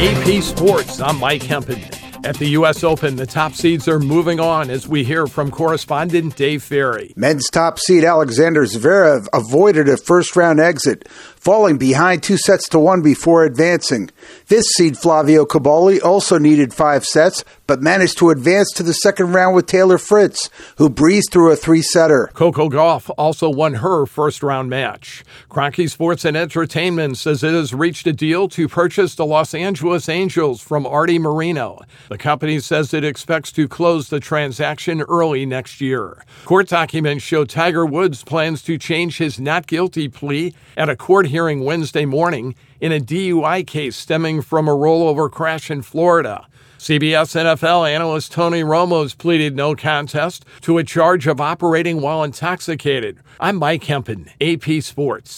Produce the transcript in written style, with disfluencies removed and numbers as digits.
AP Sports, I'm Mike Hempen. At the U.S. Open, the top seeds are moving on as we hear from correspondent Dave Ferry. Men's top seed Alexander Zverev avoided a first-round exit, falling behind 2-1 before advancing. This seed Flavio Cobolli also needed 5 sets, but managed to advance to the second round with Taylor Fritz, who breezed through a 3-setter. Coco Gauff also won her first-round match. Kroenke Sports and Entertainment says it has reached a deal to purchase the Los Angeles Angels from Artie Moreno. The company says it expects to close the transaction early next year. Court documents show Tiger Woods plans to change his not guilty plea at a court hearing Wednesday morning in a DUI case stemming from a rollover crash in Florida. CBS NFL analyst Tony Romo's pleaded no contest to a charge of operating while intoxicated. I'm Mike Hempen, AP Sports.